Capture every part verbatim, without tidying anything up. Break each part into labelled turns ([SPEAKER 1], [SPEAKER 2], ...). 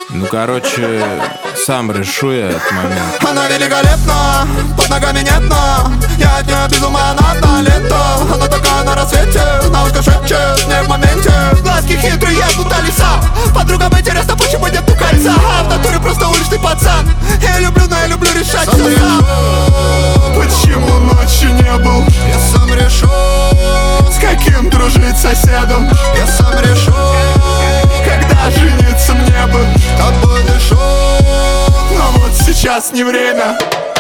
[SPEAKER 1] Ну, короче, сам решу я этот момент.
[SPEAKER 2] Она великолепна, под ногами нет дна. Я от нее без ума, она одна лето. Она такая на рассвете, на ушко шепчет, не в моменте. Глазки хитрые, будто лиса. Подругам интересно, почему нету кольца. А в натуре просто уличный пацан. Я люблю, но я люблю решать все сам. Почему ночью не был? Я сам решу. С каким дружить соседом? Я сам решу. Когда жениться мне бы, тобой дышу. Но вот сейчас не время.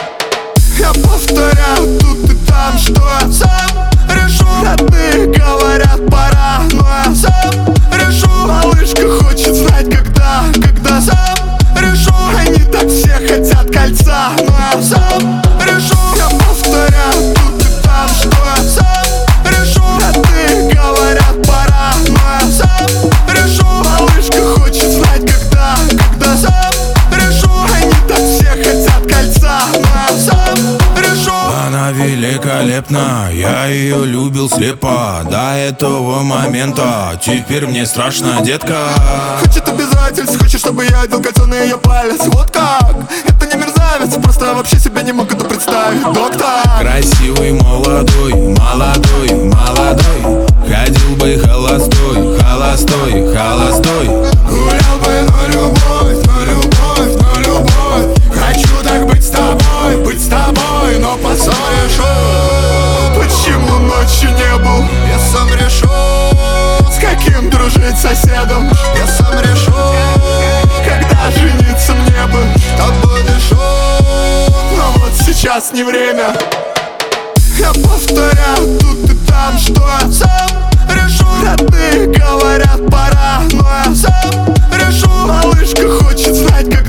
[SPEAKER 2] Я повторяю тут и там, что я сам решу. Родные говорят пора, но я сам решу. Малышка хочет знать когда, когда сам решу. Они так все хотят кольца, но я сам решу. Я повторяю тут и там, что я сам решу. Родные говорят пора, но я сам решу. Малышка хочет знать когда, когда сам решу. Они так все хотят кольца, но я сам решу.
[SPEAKER 1] Она великолепна, я ее любил слепо до этого момента. Теперь мне страшно, детка.
[SPEAKER 2] Хочет обязательств, хочет, чтобы я одел кольцо на ее палец. Вот как, это не мерзавец, просто вообще себе не мог это представить. Доктор
[SPEAKER 1] Красивый, молодой, молодой, молодой. Ходил бы холостой, холостой, холостой.
[SPEAKER 2] гулял бы, но любовь, но любовь, но любовь. Хочу так быть с тобой, быть с тобой, но потом решу. Почему ночью не был? Я сам решу. С каким дружить соседом? Я сам решу. Когда жениться мне бы, тобой дышу. Но вот сейчас не время. Я повторяю тут и там, что я сам решу. Родные говорят пора, но я сам решу. Малышка хочет знать, как